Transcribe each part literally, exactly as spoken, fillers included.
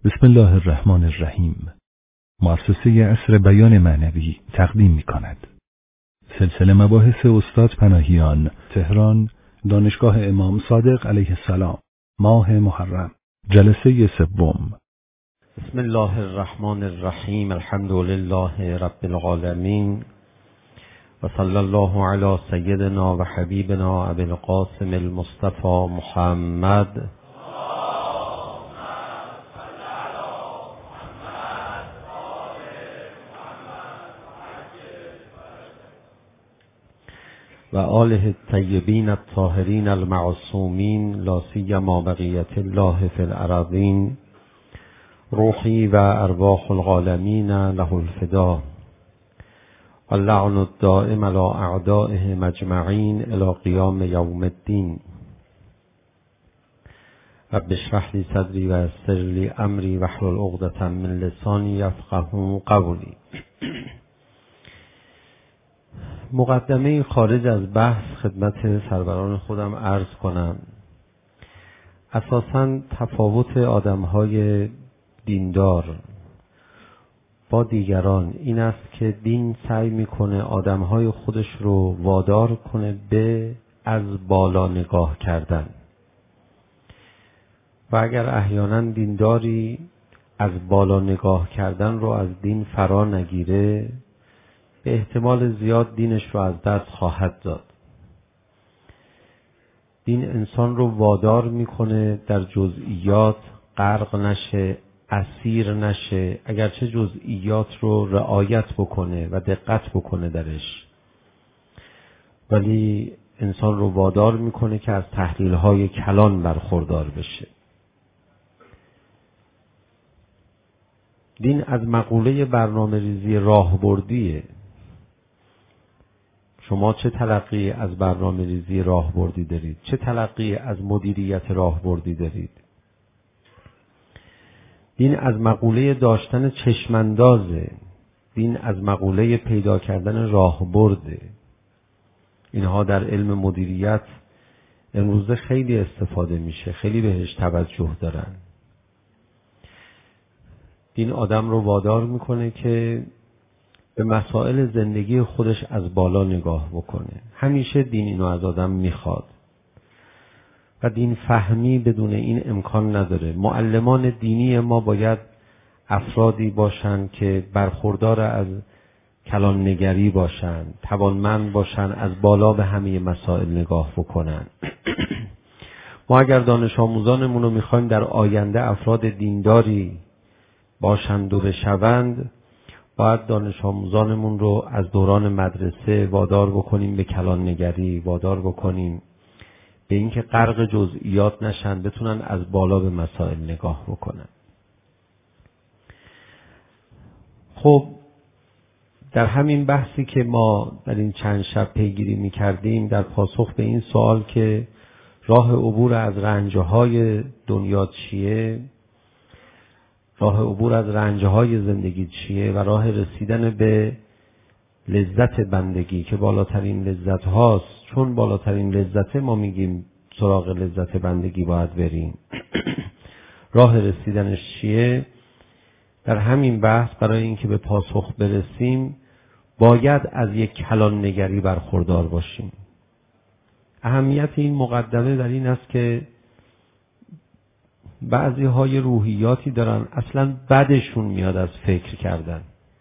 بسم الله الرحمن الرحیم. مؤسسه عصر بیان معنوی تقدیم می کند. سلسله مباحث استاد پناهیان، تهران، دانشگاه امام صادق علیه السلام، ماه محرم، جلسه سوم. بسم الله الرحمن الرحیم. الحمد لله رب العالمین و صلی الله علی سیدنا و حبیبنا ابی القاسم المصطفى محمد و آله الطیبین الطاهرین المعصومین لا سیما بقیة الله فی الارضین روحی و ارواح العالمین له الفدا واللعن الدائم على اعدائهم اجمعین الی قیام یوم الدین. رب اشرح لی صدری و یسر لی امری واحلل عقدة من لسانی یفقهوا قولی. مقدمه خارج از بحث خدمت سروران خودم عرض کنم. اساساً تفاوت آدم‌های دیندار با دیگران این است که دین سعی میکنه آدم‌های خودش رو وادار کنه به از بالا نگاه کردن و اگر احیانا دینداری از بالا نگاه کردن رو از دین فرا نگیره به احتمال زیاد دینش رو از دست خواهد داد. دین انسان رو وادار میکنه در جزئیات غرق نشه، اسیر نشه، اگرچه جزئیات رو رعایت بکنه و دقت بکنه درش، ولی انسان رو وادار میکنه که از تحلیل‌های کلان برخوردار بشه. دین از مقوله برنامه ریزی راهبردیه. شما چه تلقی از برنامه ریزی راهبردی دارید؟ چه تلقی از مدیریت راهبردی دارید؟ دین از مقوله داشتن چشماندازه. دین از مقوله پیدا کردن راهبرده. اینها در علم مدیریت امروزه خیلی استفاده میشه، خیلی بهش توجه دارن. دین آدم رو وادار میکنه که به مسائل زندگی خودش از بالا نگاه بکنه. همیشه دین اینو از آدم میخواد و دین فهمی بدون این امکان نداره. معلمان دینی ما باید افرادی باشن که برخوردار از کلان نگری باشن، توانمند باشن از بالا به همه مسائل نگاه بکنن. ما اگر دانش آموزانمون رو میخوایم در آینده افراد دینداری باشند و بشوند، باید دانش آموزانمون رو از دوران مدرسه وادار بکنیم به کلان نگری، وادار بکنیم به اینکه غرق جزئیات نشن، بتونن از بالا به مسائل نگاه بکنن. خب در همین بحثی که ما در این چند شب پیگیری می کردیم در پاسخ به این سوال که راه عبور از رنجهای دنیا چیه، راه عبور از رنجهای زندگی چیه و راه رسیدن به لذت بندگی که بالاترین لذت هاست، چون بالاترین لذت ما میگیم سراغ لذت بندگی باید بریم. راه رسیدنش چیه؟ در همین بحث برای اینکه به پاسخ برسیم باید از یک کلان نگری برخوردار باشیم. اهمیت این مقدمه در این است که بعضی های روحیاتی دارن اصلا بدشون میاد از فکر کردن.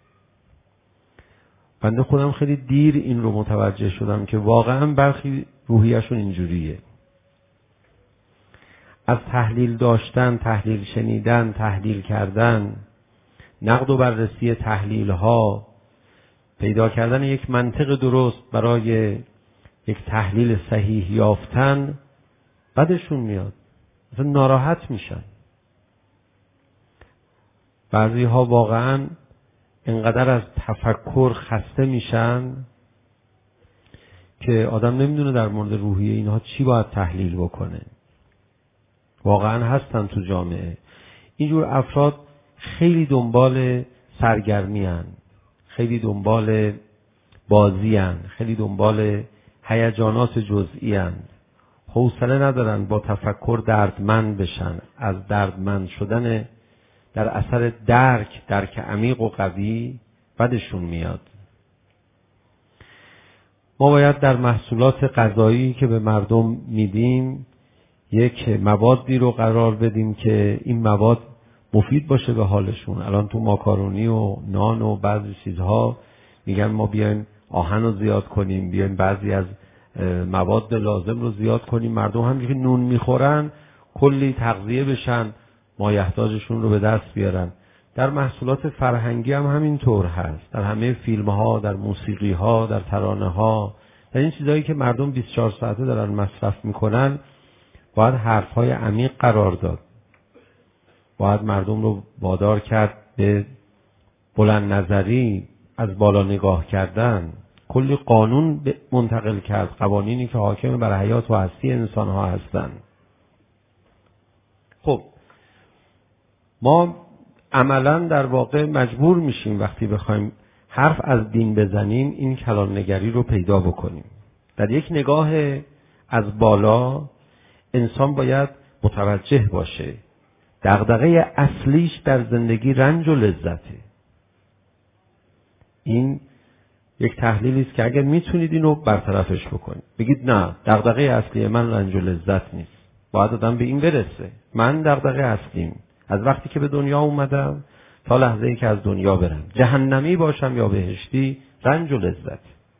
بنده خودم خیلی دیر این رو متوجه شدم که واقعا برخی روحیشون اینجوریه. از تحلیل داشتن، تحلیل شنیدن، تحلیل کردن، نقد و بررسی تحلیل ها، پیدا کردن یک منطق درست برای یک تحلیل صحیح یافتن بدشون میاد، مثلا ناراحت میشن. بعضی ها واقعا انقدر از تفکر خسته میشن که آدم نمیدونه در مورد روحیه اینها چی باید تحلیل بکنه. واقعا هستن تو جامعه اینجور افراد، خیلی دنبال سرگرمی هن، خیلی دنبال بازی هن، خیلی دنبال هیجانات جزئی هن، حوصله ندارن با تفکر دردمند بشن، از دردمند شدن در اثر درک درک عمیق و قوی بدشون میاد. ما باید در محصولات غذایی که به مردم میدیم یک موادی رو قرار بدیم که این مواد مفید باشه به حالشون. الان تو ماکارونی و نان و بعضی چیزها میگن ما بیایم آهن رو زیاد کنیم، بیایم بعضی از مواد لازم رو زیاد کنیم، مردم همینجوری که نون میخورن کلی تغذیه بشن، مایحتاجشون رو به دست بیارن. در محصولات فرهنگی هم همینطور هست، در همه فیلم ها، در موسیقی ها، در ترانه ها، در این چیزهایی که مردم بیست و چهار ساعته دارن مصرف میکنن باید حرف های عمیق قرار داد، باید مردم رو وادار کرد به بلند نظری، از بالا نگاه کردن، کلی قانون منتقل کرد، قوانینی که حاکم بر حیات و هستی انسان ها هستن. خب ما عملا در واقع مجبور میشیم وقتی بخوایم حرف از دین بزنیم این کلان نگری رو پیدا بکنیم. در یک نگاه از بالا انسان باید متوجه باشه دغدغه اصلیش در زندگی رنج و لذته. این یک تحلیلی است که اگر میتونید اینو برطرفش بکنید، بگید نه دغدغه اصلی من رنج و لذت نیست، باید آدم به این برسه من دغدغه اصلیم از وقتی که به دنیا اومدم تا لحظه‌ای که از دنیا برم، جهنمی باشم یا بهشتی، رنج و لذت.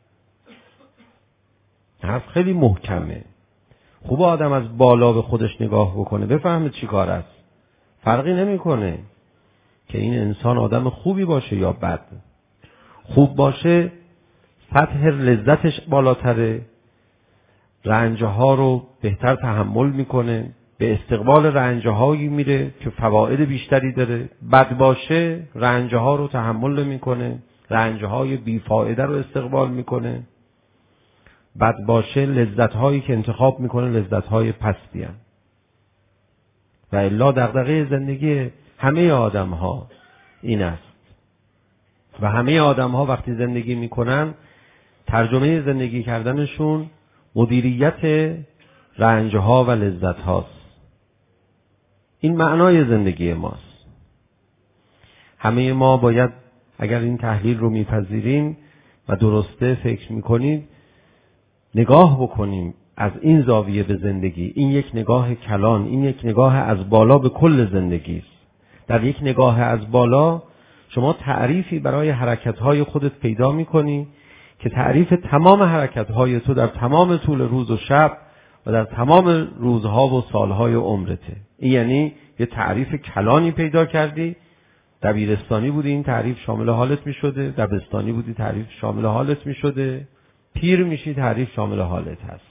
حرف خیلی محکمه. خوب آدم از بالا به خودش نگاه بکنه، بفهمه چی کار است. فرقی نمیکنه که این انسان آدم خوبی باشه یا بد. خوب باشه سطح لذتش بالاتره، رنجها رو بهتر تحمل میکنه، به استقبال رنجهایی میره که فواید بیشتری داره. بد باشه رنجها رو تحمل نمیکنه، رنجهای بیفایده رو استقبال میکنه. بد باشه لذتهایی که انتخاب میکنه لذتهای پستی هستند. و الا دغدغه زندگی همه آدم ها این است و همه آدم ها وقتی زندگی میکنن ترجمه زندگی کردنشون مدیریت رنجها و لذت هاست. این معنای زندگی ماست. همه ما باید اگر این تحلیل رو میپذیریم و درسته فکر میکنید نگاه بکنیم از این زاویه به زندگی. این یک نگاه کلان، این یک نگاه از بالا به کل زندگی است. در یک نگاه از بالا شما تعریفی برای حرکت‌های خودت پیدا می‌کنی که تعریف تمام حرکت‌های تو در تمام طول روز و شب و در تمام روزها و سالهای عمرته. این یعنی یه تعریف کلانی پیدا کردی. دبیرستانی بودی این تعریف شامل حالت می‌شده، دبستانی بودی تعریف شامل حالت می‌شده، پیر میشی تعریف شامل حالت هست.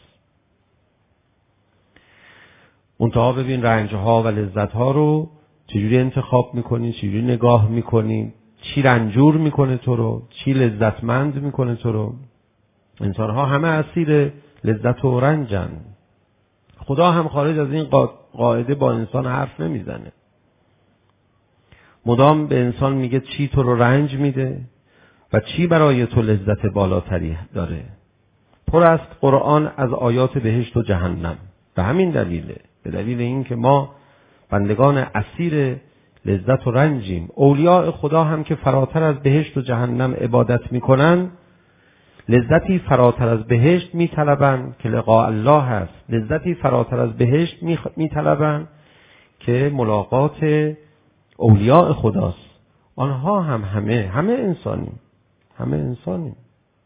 منتها ببین رنجها و لذتها رو چجوری انتخاب میکنی، چجوری نگاه میکنی، چی رنجور میکنه تو رو، چی لذتمند میکنه تو رو. انسانها همه اسیر لذت و رنجن. خدا هم خارج از این قاعده با انسان حرف نمیزنه. مدام به انسان میگه چی تو رو رنج میده و چی برای تو لذت بالاتری داره. پر است قرآن از آیات بهشت و جهنم. به همین دلیله، به دلیل این که ما بندگان اسیر لذت و رنجیم. اولیاء خدا هم که فراتر از بهشت و جهنم عبادت میکنن لذتی فراتر از بهشت میطلبن که لقاء الله هست، لذتی فراتر از بهشت میطلبن که ملاقات اولیاء خداست. آنها هم همه همه انسانیم، همه انسانیم،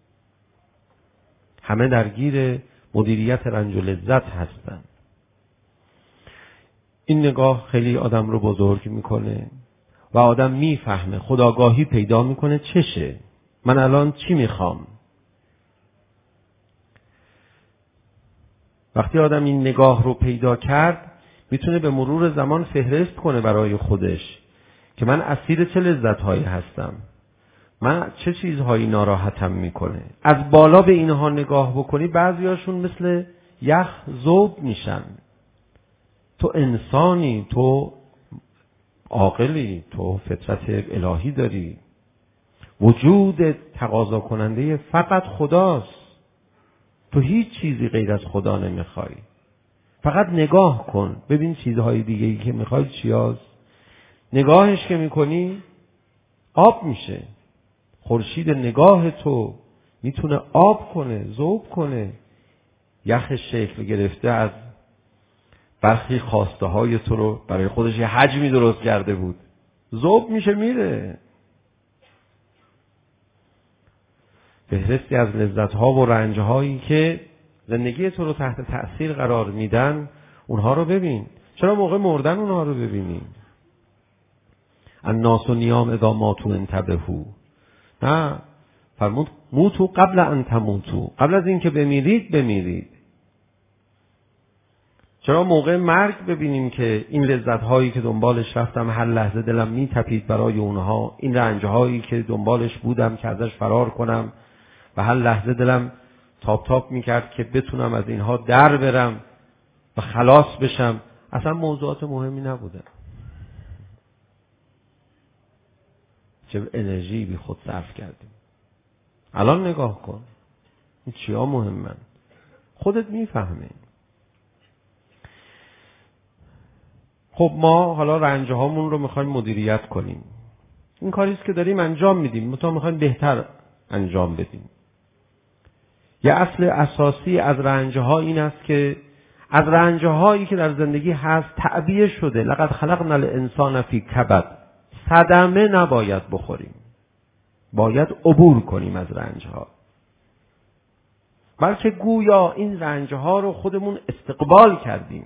همه درگیر مدیریت رنج و لذت هستند. این نگاه خیلی آدم رو بزرگ میکنه و آدم میفهمه، خودآگاهی پیدا میکنه چشه، من الان چی میخوام. وقتی آدم این نگاه رو پیدا کرد میتونه به مرور زمان فهرست کنه برای خودش که من اسیر چه لذت‌هایی هستم، من چه چیزهایی ناراحتم میکنه. از بالا به اینها نگاه بکنی بعضیاشون مثل یخ ذوب میشن. تو انسانی، تو عاقلی، تو فطرت الهی داری، وجود تقاضا کننده فقط خداست. تو هیچ چیزی غیر از خدا نمیخوای. فقط نگاه کن ببین چیزهای دیگه‌ای که میخوای چی هست. نگاهش که میکنی آب میشه. خورشید نگاه تو میتونه آب کنه، ذوب کنه. یخش شکل گرفته از برخی خواسته های تو رو برای خودش یه حجمی درست کرده بود، ذوب میشه میره. فهرستی از لذت ها و رنج هایی که زندگی تو رو تحت تأثیر قرار میدن، اونها رو ببین. چرا موقع مردن اونها رو ببینی؟ الناس و نیام اذا ماتوا انتبهوا. نه، فرمود موتو قبل ان تموتو، قبل از این که بمیرید بمیرید. چرا موقع مرگ ببینیم که این لذت هایی که دنبالش رفتم هر لحظه دلم میتپید برای اونها، این رنج هایی که دنبالش بودم که ازش فرار کنم و هر لحظه دلم تاپ تاپ میکرد که بتونم از اینها در برم و خلاص بشم، اصلا موضوعات مهمی نبوده. چه انرژی بی خود صرف کردیم. الان نگاه کن این چیا مهمن، خودت میفهمی. خب ما حالا رنج هامون رو میخوایم مدیریت کنیم. این کاریست که داریم انجام میدیم، مطمئن میخوایم بهتر انجام بدیم. یه اصل اساسی از رنج ها این است که از رنج هایی که در زندگی هست تعبیه شده لقد خلقنا الانسان فی کبد، صدمه نباید بخوریم، باید عبور کنیم از رنج ها، بلکه گویا این رنج ها رو خودمون استقبال کردیم.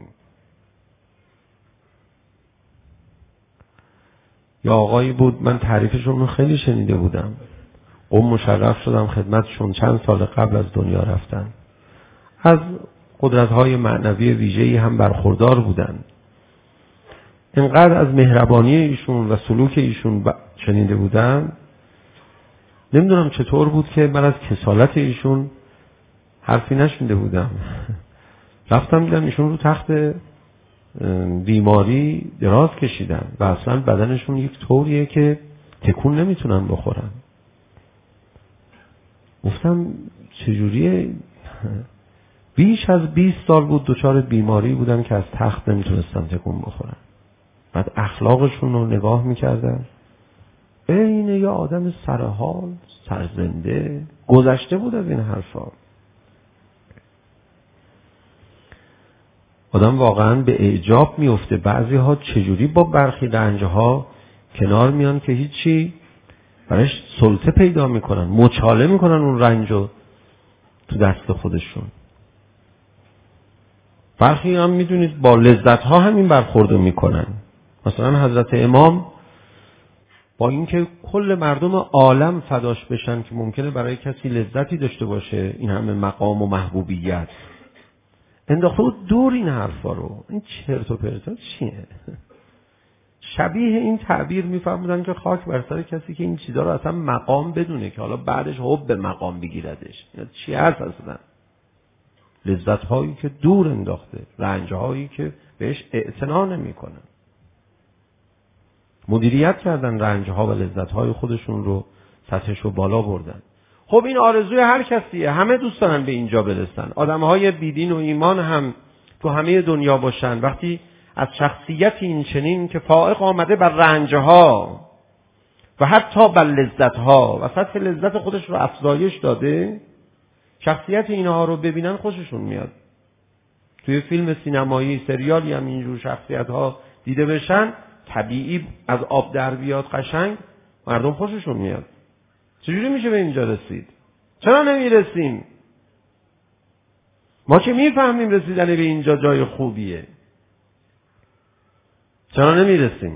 یا آقایی بود، من تعریفشون رو خیلی شنیده بودم، قم مشرف شدم خدمتشون، چند سال قبل از دنیا رفتن، از قدرت‌های معنوی ویژه‌ای هم برخوردار بودن. اینقدر از مهربانی ایشون و سلوک ایشون شنیده بودم، نمیدونم چطور بود که من از کسالت ایشون حرفی نشنیده بودم. رفتم دیدم ایشون رو تخت بیماری دراز کشیدن و اصلا بدنشون یک طوریه که تکون نمیتونن بخورن. گفتم چجوریه؟ بیش از بیست سال بود دچار بیماری بودن که از تخت نمیتونستن تکون بخورن. بعد اخلاقشون رو نگاه میکردن، عین یه آدم سرحال سرزنده، گذشته بود از این حرفا. آدم واقعا به اعجاب میفته بعضی ها چجوری با برخی رنج ها کنار میان که هیچی برایش سلطه پیدا میکنن، مچاله میکنن اون رنجو تو دست خودشون. برخی هم میدونید با لذت ها همین برخوردو میکنن. مثلا حضرت امام با اینکه کل مردم عالم فداش بشن که ممکنه برای کسی لذتی داشته باشه این همه مقام و محبوبیت، انداخته بود دور این حرفا رو. این چرت و پرتا چیه؟ شبیه این تعبیر میفهمودن که خاک بر سر کسی که این چیزا رو اصلا مقام بدونه که حالا بعدش حب به مقام بگیردش. چی هست اصلا؟ لذت هایی که دور انداخته، رنج هایی که بهش اعتنا نمیکنن. مدیریت کردن رنج ها و لذت های خودشون رو، سطحش رو بالا بردن. خب این آرزوی هر کسیه، همه دوست دارن به اینجا برسن. آدم های بیدین و ایمان هم تو همه دنیا باشن. وقتی از شخصیت این چنین که فائق آمده بر رنج ها و حتی بر لذت ها و سطح لذت خودش رو افزایش داده، شخصیت اینها رو ببینن خوششون میاد. توی فیلم سینمایی، سریالی هم اینجور شخصیت ها دیده بشن، طبیعی از آب در بیاد قشنگ، مردم خوششون میاد. چجوری میشه به اینجا رسید؟ چرا نمیرسیم؟ ما که میفهمیم رسیدن به اینجا جای خوبیه، چرا نمیرسیم؟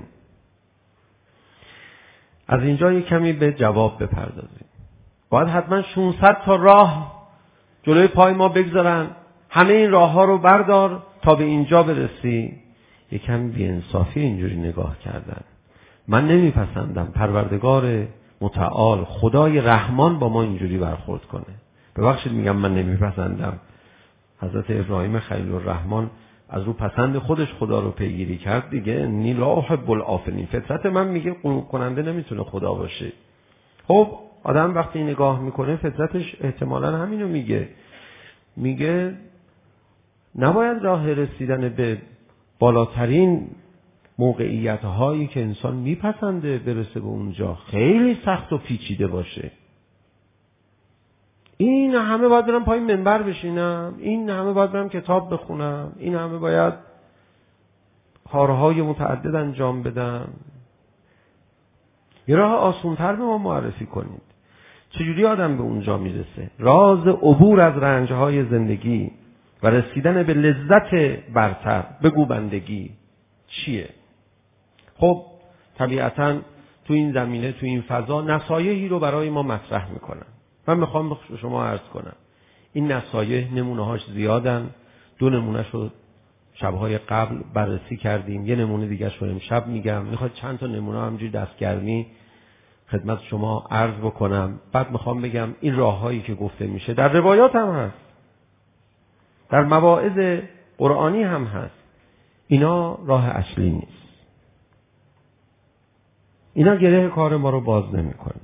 از اینجا یک کمی به جواب بپردازیم. باید حتما ششصد تا راه جلوی پای ما بگذارن، همه این راه ها رو بردار تا به اینجا برسی. یکم بی‌انصافی اینجوری نگاه کردن. من نمیپسندم پروردگار متعال خدای رحمان با ما اینجوری برخورد کنه. ببخشید میگم من نمیپسندم. حضرت ابراهیم خلیل الرحمن از رو پسند خودش خدا رو پیگیری کرد دیگه. نی لا احب الافلین، فطرت من میگه قنوت کننده نمیتونه خدا باشه. خب آدم وقتی نگاه میکنه فطرتش احتمالاً همینو میگه. میگه نباید راه رسیدن به بالاترین موقعیت هایی که انسان میپسنده برسه به اونجا خیلی سخت و پیچیده باشه. این همه باید برم پای منبر بشینم، این همه باید برم کتاب بخونم، این همه باید کارهای متعدد انجام بدم. یه راه آسان‌تر به ما معرفی کنید. چجوری آدم به اونجا میرسه؟ راز عبور از رنجهای زندگی و رسیدن به لذت برتر، بگو بندگی چیه؟ خب طبیعتاً تو این زمینه، تو این فضا نصایحی رو برای ما مطرح میکنن. من میخوام به شما عرض کنم این نصایح نمونه‌هاش زیادن. دو نمونه‌ش رو شب‌های قبل بررسی کردیم، یه نمونه دیگه رو امشب میگم. میخواد چند تا نمونه همینجوری دستگرمی خدمت شما عرض بکنم، بعد میخوام بگم این راههایی که گفته میشه در روایات هم هست، در مواعظ قرآنی هم هست. اینا راه اصلی نیست. اینا گره کار ما رو باز نمی‌کنه.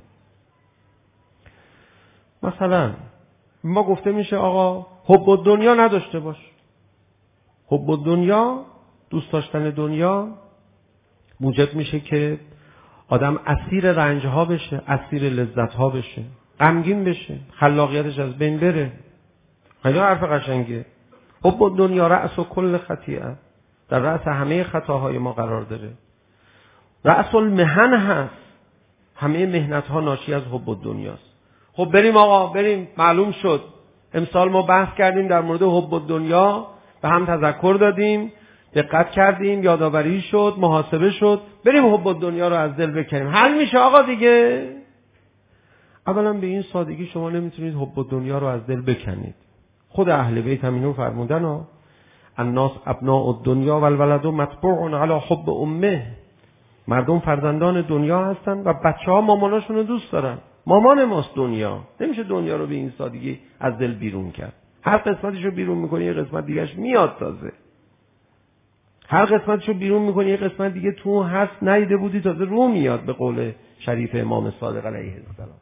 مثلا ما گفته میشه آقا حب الدنیا نداشته باش. حب الدنیا، دوست داشتن دنیا، موجب میشه که آدم اسیر رنجها بشه، اسیر لذتها بشه، غمگین بشه، خلاقیتش از بین بره. خیلی حرف قشنگه. حب الدنیا رأس و کل خطیئه، در رأس همه خطاهای ما قرار داره. رأس المحن هست، همه مهنت ها ناشی از حب الدنیاست. خب بریم آقا بریم، معلوم شد امسال ما بحث کردیم در مورد حب الدنیا، به هم تذکر دادیم، دقت کردیم، یادآوری شد، محاسبه شد، بریم حب الدنیا رو از دل بکنیم. حل میشه آقا دیگه؟ اولا به این سادگی شما نمیتونید حب الدنیا رو از دل بکنید. خود اهل بیت هم اینو فرمودن ها، الناس ابناء الدنیا والولد مطبوع علی حب امه. مردم فرزندان دنیا هستن و بچه‌ها ماماناشون رو دوست دارن. مامان ماست دنیا. نمیشه دنیا رو به این سادگی از دل بیرون کرد. هر قسمتشو بیرون میکنی یه قسمت دیگهش میاد تازه. هر قسمتشو بیرون میکنی یه قسمت دیگه تو هست ندیده بودی تازه رو میاد، به قول شریف امام صادق علیه السلام.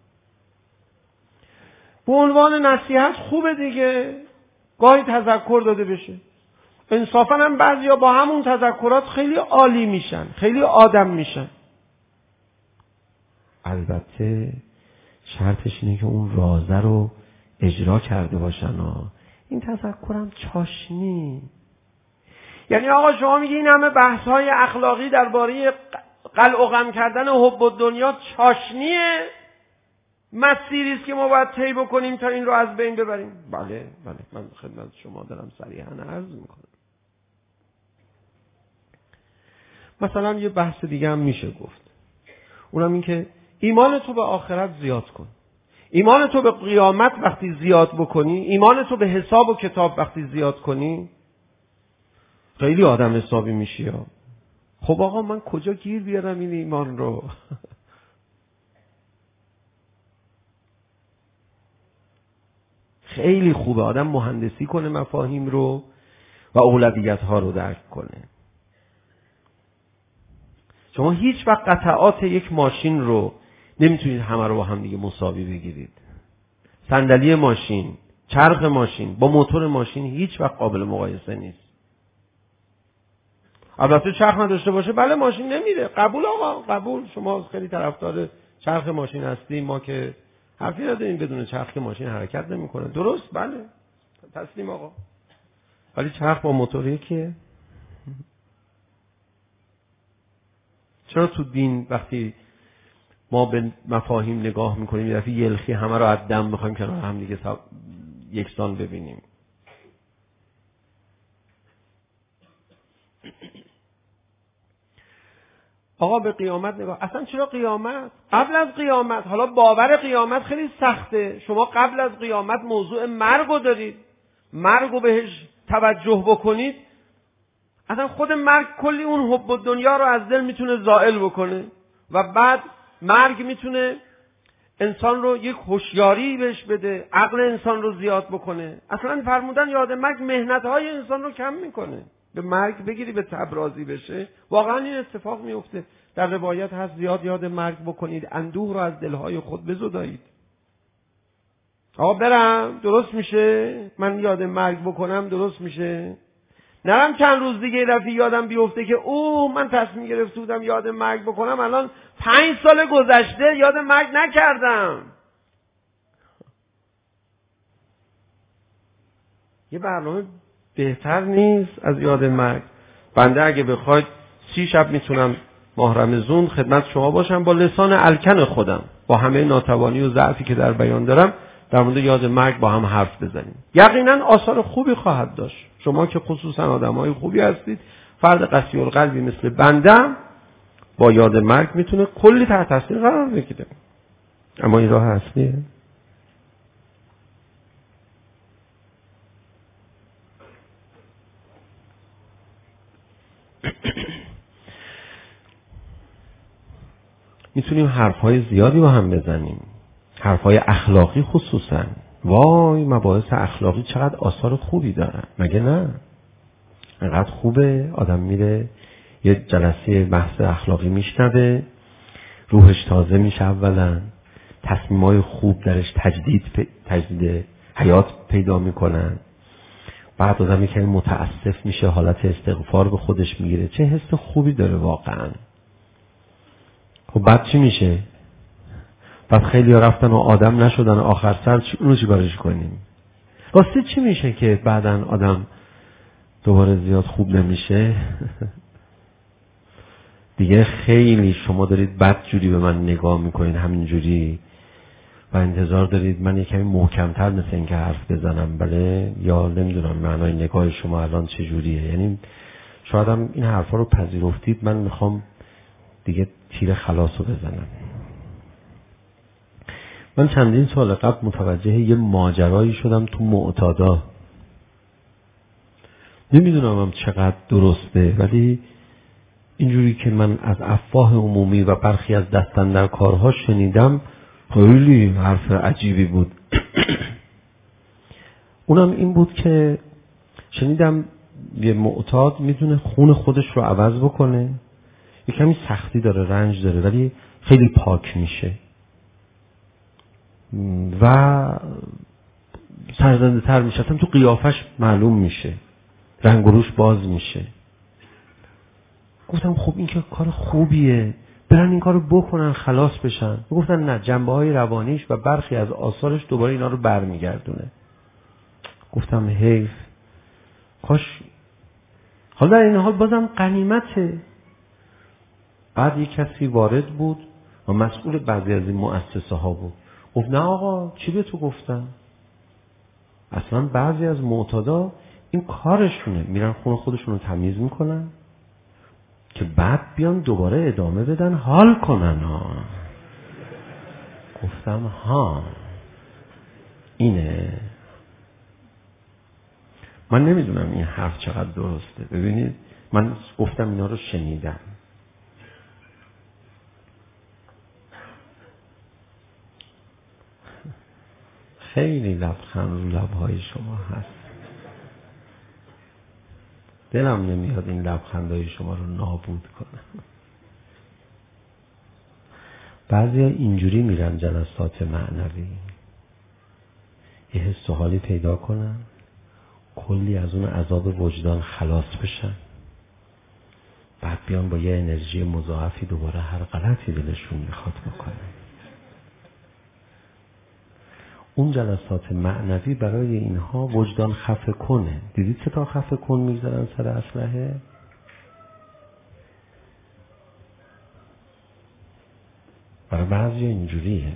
به عنوان نصیحت خوبه دیگه، گاهی تذکر داده بشه. انصافا هم بعضیا با همون تذکرات خیلی عالی میشن، خیلی آدم میشن. البته شرطش اینه که اون رازه رو اجرا کرده باشن ها. این تذکرم چاشنی. یعنی آقا شما میگی این همه بحث‌های اخلاقی درباره قلع و قم کردن حب الدنیا چاشنیه، مسیری است که ما باید طی بکنیم تا این رو از بین ببریم. بله بله، من خدمت شما دارم صریحاً عرض میکنم. مثلا یه بحث دیگه هم میشه گفت، اونم این که ایمان تو به آخرت زیاد کن. ایمان تو به قیامت وقتی زیاد بکنی، ایمان تو به حساب و کتاب وقتی زیاد کنی، خیلی آدم حسابی میشی ها. خب آقا من کجا گیر بیارم این ایمان رو؟ خیلی خوبه آدم مهندسی کنه مفاهیم رو و اولویت ها رو درک کنه. شما هیچ وقت قطعات یک ماشین رو نمیتونید همه رو با هم دیگه مساوی بگیرید. صندلی ماشین، چرخ ماشین با موتور ماشین هیچ وقت قابل مقایسه نیست. البته چرخ نداشته باشه بله ماشین نمیره. قبول آقا، قبول. شما خیلی طرفدار چرخ ماشین هستیم، ما که حرفی نداریم بدون چرخ ماشین حرکت نمیکنه. درست، بله تسلیم آقا. ولی چرخ با موتور یکیه. چرا تو دین وقتی ما به مفاهیم نگاه میکنیم یه دفعه یلخی همه رو از دم میخوایم کنار هم دیگه یکسان ببینیم؟ آقا به قیامت نگاه. اصلا چرا قیامت؟ قبل از قیامت. حالا باور قیامت خیلی سخته. شما قبل از قیامت موضوع مرگ رو دارید، مرگ رو بهش توجه بکنید، اصلا خود مرگ کلی اون حب الدنیا رو از دل میتونه زائل بکنه و بعد مرگ میتونه انسان رو یک هوشیاری بهش بده، عقل انسان رو زیاد بکنه. اصلا فرمودن یاد مرگ مهنت‌های انسان رو کم میکنه. به مرگ بگیری به تب راضی بشه، واقعا این اتفاق میفته. در روایت هست زیاد یاد مرگ بکنید، اندوه رو از دلهای خود بزدایید. آقا برم درست میشه؟ من یاد مرگ بکنم درست میشه؟ نرم چند روز دیگه رفی یادم بیفته که اوه من تصمیم گرفته بودم یاد مرگ بکنم، الان پنج سال گذشته یاد مرگ نکردم. یه برنامه بهتر نیست از یاد مرگ؟ بنده اگه بخواید سی شب میتونم ماه رمضان خدمت شما باشم با لسان الکن خودم، با همه ناتوانی و ضعفی که در بیان دارم، در مورد یاد مرگ با هم حرف بزنیم. یقینا آثار خوبی خواهد داشت. شما که خصوصا آدمای خوبی هستید، فرد قسی القلبی مثل بنده با یاد مرگ میتونه کلی تحت تاثیر قرار بگیره. اما این راه اصلیه. میتونیم حرفهای زیادی با هم بزنیم، حرفهای اخلاقی خصوصا. وای مباحث اخلاقی چقدر آثار خوبی دارن، مگه نه؟ انقدر خوبه آدم میره یه جلسه بحث اخلاقی میشنوه، روحش تازه میشه، اولا تصمیمای خوب درش تجدید پ... تجدید حیات پیدا میکنن، بعد آدم یکمی متاسف میشه، حالت استغفار به خودش میگیره. چه حس خوبی داره واقعا. خب بعد چی میشه؟ بعد خیلی ها رفتن و آدم نشدن، آخر سر چی اونو چی کارش کنیم؟ راستی چی میشه که بعدن آدم دوباره زیاد خوب نمیشه؟ دیگه خیلی شما دارید بد جوری به من نگاه میکنید همینجوری و انتظار دارید من یکمی محکمتر مثل این که حرف بزنم، بله؟ یا نمیدونم معنای نگاه شما الان چه جوریه. یعنی شاید هم این حرفا رو پذیرفتید، من میخوام دیگه تیر خلاص رو بزنم. من چندین سال قبل متوجه یه ماجرایی شدم تو معتادا. نمیدونم هم چقدر درسته، ولی اینجوری که من از افواه عمومی و برخی از دستاندر کارها شنیدم، خیلی حرف عجیبی بود. اونم این بود که شنیدم یه معتاد میتونه خون خودش رو عوض بکنه، یه کمی سختی داره، رنج داره، ولی خیلی پاک میشه و سرزنده تر میشه، اصلا تو قیافش معلوم میشه، رنگ و روش باز میشه. گفتم خب این که کار خوبیه، برن این کارو بکنن خلاص بشن. گفتن نه، جنبه های روانیش و برخی از آثارش دوباره اینا رو برمیگردونه. گفتم حیف، کاش. حالا در این حال بازم غنیمته. بعد یک کسی وارد بود و مسئول بعضی از این مؤسسه ها بود. گفت نه آقا چی به تو گفتم؟ اصلا بعضی از معتادا این کارشونه، میرن خون خودشون رو تمیز میکنن که بعد بیان دوباره ادامه بدن حال کنن ها. گفتم ها اینه. من نمیدونم این حرف چقدر درسته. ببینید من گفتم اینا رو شنیدم. خیلی لبخند رو لبهای شما هست. دلم نمیاد این لبخندهای شما رو نابود کنم. بعضی ها اینجوری میرن جلسات معنوی، یه حس و حالی پیدا کنن، کلی از اون عذاب وجدان خلاص بشن، بعد بیان با یه انرژی مضاعفی دوباره هر غلطی دلشون میخواد بکنن. اون جلسات معنوی برای اینها وجدان خفه کنه. دیدید سه تا خفه کن میگذارن سر اسلحه؟ برای بعضی اینجوریه.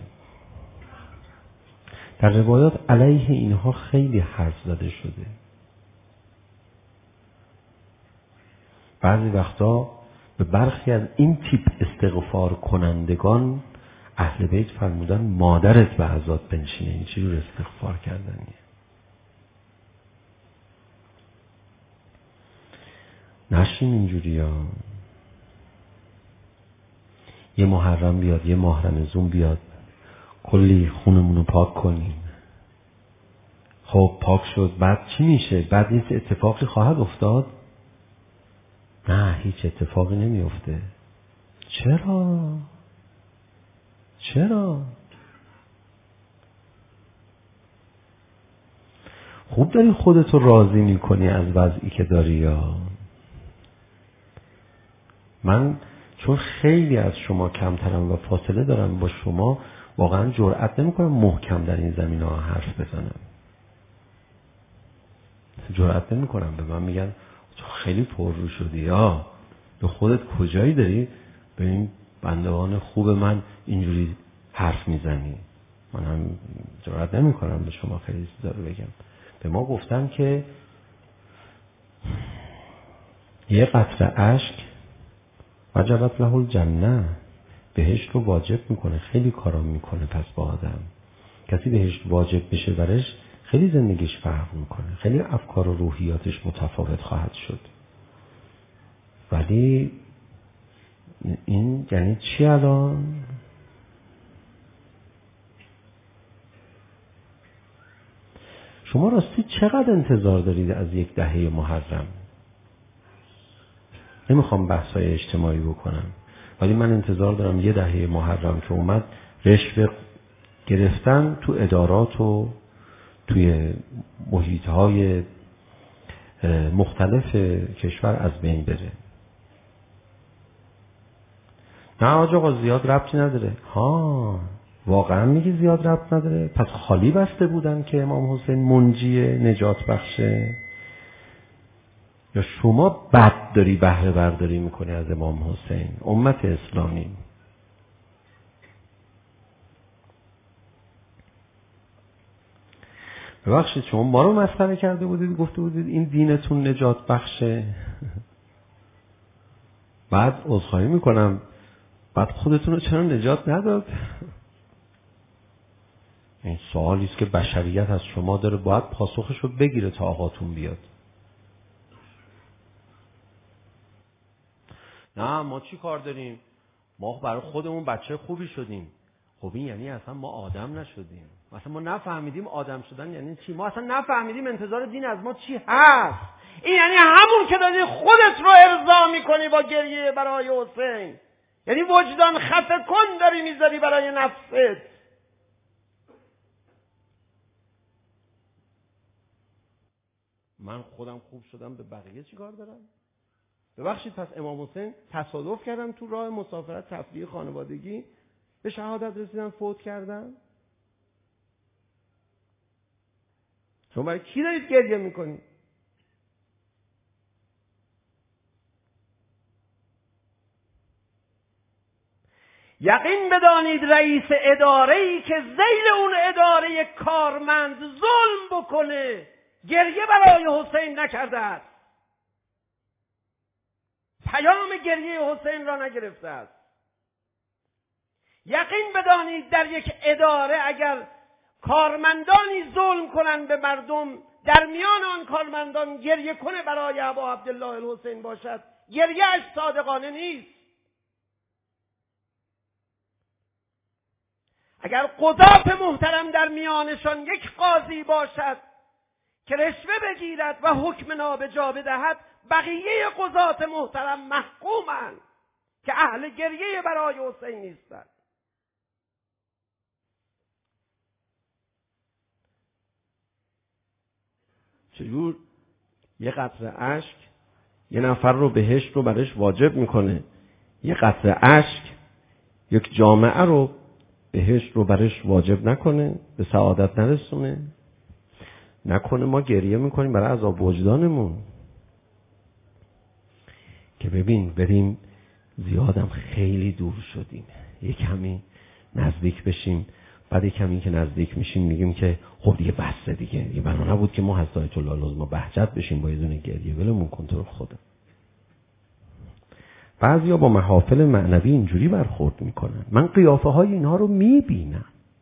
در روایات علیه اینها خیلی حرف زده شده. بعضی وقتا به برخی از این تیپ استغفار کنندگان اهل بیت فرمودن مادرت به عذاب بنشینه. این چی رو استغفار کردنیه؟ نشین اینجوری ها. یه محرم بیاد، یه ماه رمضان بیاد، کلی خونمونو پاک کنیم. خب پاک شد، بعد چی میشه؟ بعد نیست اتفاقی خواهد افتاد؟ نه، هیچ اتفاقی نمیفته. چرا؟ چرا؟ خوب داری خودتو راضی میکنی از وضعی که داری یا من چون خیلی از شما کمترم و فاصله دارم با شما واقعا جرئت نمیکنم محکم در این زمینه ها حرف بزنم. جرئت نمیکنم. به من میگن تو خیلی پررو شدی یا به خودت کجایی داری به این بندگان خوب من اینجوری حرف میزنی. من هم جرئت نمیکنم به شما خیلی چیزا رو بگم. به ما گفتن که یه قطره اشک وجبت له الجنه، بهشت رو واجب میکنه. خیلی کارا میکنه. پس با آدم کسی بهشت واجب بشه برش خیلی زندگیش فرق میکنه، خیلی افکار و روحیاتش متفاوت خواهد شد. ولی این یعنی چی الان؟ شما راستی چقدر انتظار دارید از یک دهه محرم؟ نمیخوام بحثای اجتماعی بکنم، ولی من انتظار دارم یه دهه محرم که اومد رشوه گرفتن تو ادارات و توی محیطهای مختلف کشور از بین بره. نه آقا زیاد ربطی نداره. ها واقعا میگی زیاد ربط نداره؟ پس خالی بسته بودن که امام حسین منجی نجات بخشه، یا شما بد داری بهره برداری میکنی از امام حسین؟ امت اسلامی ببخشید شما ما رو مسخره کرده بودید، گفته بودید این دینتون نجات بخشه. بعد عذرخواهی میکنم، بعد خودتون رو چرا نجات نداد؟ این سوالی است که بشریت از شما داره، باید پاسخش رو بگیره تا آقاتون بیاد. نه ما چی کار داریم؟ ما برای خودمون بچه خوبی شدیم. خب این یعنی اصلا ما آدم نشدیم. اصلا ما نفهمیدیم آدم شدن یعنی چی. ما اصلا نفهمیدیم انتظار دین از ما چی هست. این یعنی همون که داری خودت رو ارضا میکنی با گریه برای حسین. یعنی وجدان خفه کن داری میذاری برای نفست. من خودم خوب شدم، به بقیه چی کار دارم؟ ببخشید پس امام حسین تصادف کردن تو راه مسافرت تفریح خانوادگی به شهادت رسیدن، فوت کردن. شما برای کی دارید گریه میکنید؟ یقین بدانید رئیس اداره‌ای که ذیل اون اداره کارمند ظلم بکنه گریه برای حسین نکرده است، پیام گریه حسین را نگرفته است. یقین بدانید در یک اداره اگر کارمندانی ظلم کنند به مردم، در میان آن کارمندان گریه کنه برای ابا عبدالله الحسین باشد، گریه‌اش صادقانه نیست. اگر قضات محترم در میانشان یک قاضی باشد که رشوه بگیرد و حکم نابجا بدهد، بقیه قضات محترم محکومند که اهل گریه برای حسین نیستند. چجور یه قطره اشک یه نفر رو بهشت رو برش واجب میکنه، یه قطره اشک یک جامعه رو بهشت رو برش واجب نکنه، به سعادت نرسونه؟ نکنه ما گریه میکنیم برای عذاب وجدانمون که ببین بریم زیادم خیلی دور شدیم، یه کمی نزدیک بشیم، بعد یه کمی که نزدیک میشیم میگیم که خب دیگه بسه دیگه، دیگه بنا نبود که ما حضرت آیت الله العظمی بهجت بشیم با یه دونه گریه، ولمون کن تو رو خدا. بعضیا با محافل معنوی اینجوری برخورد میکنن. من قیافه های اینها رو میبینم،